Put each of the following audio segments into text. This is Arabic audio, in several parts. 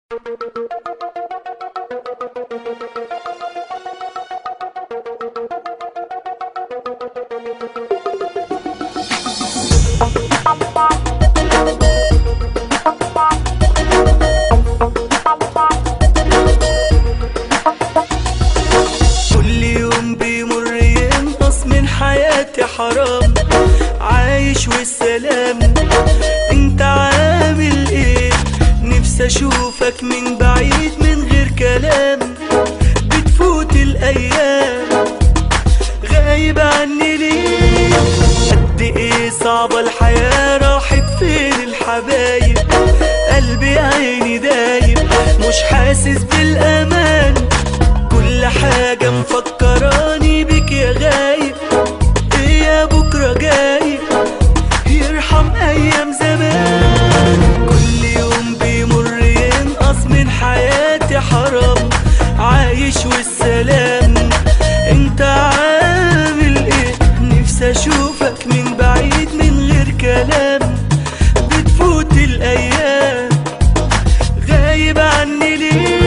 كل يوم بيمر ينقص من حياتي حرام، عايش والسلام. انت عامل ايه؟ نفسي اشوفك من بعيد من غير كلام. بتفوت الايام غايب عني ليه؟ قد ايه صعبة الحياة، راحت فين الحبايب؟ قلبي عيني دايب، مش حاسس بالامان. كل حاجة مفكراني بك يا غايب. ايه يا بكرة جاي يرحم ايام زمان. كل يوم بيمر ينقص من حياتي حرام، عايش والسلام. انت عامل ايه؟ نفسي اشوفك من بعيد من غير كلام. بتفوت الايام غايب عني ليه؟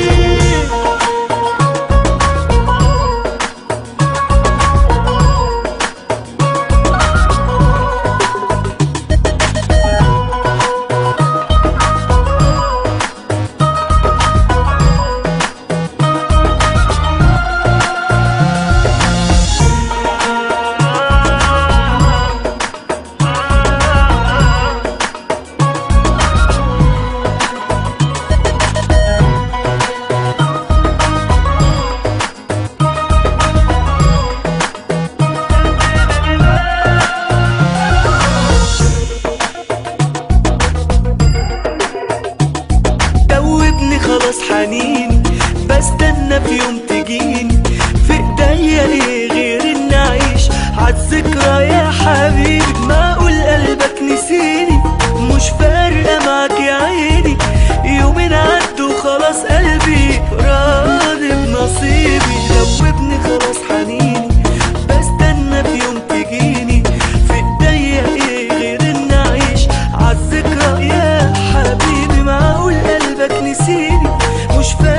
خلاص حنين بستنى في يوم تجيني. في ايديا ايه غير اني اعيش عالذكرى يا حبيبي؟ معقول قلبك نسيني؟ مش فارقة معاك يا عيني. يومين عدوا خلاص قلبي راضي بنصيبي. دوبني خلاص حنيني بستنى في يوم تجيني. في ايديا ايه غير اني اعيش عالذكرى يا حبيبي؟ معقول قلبك نسيني؟ مش فارقة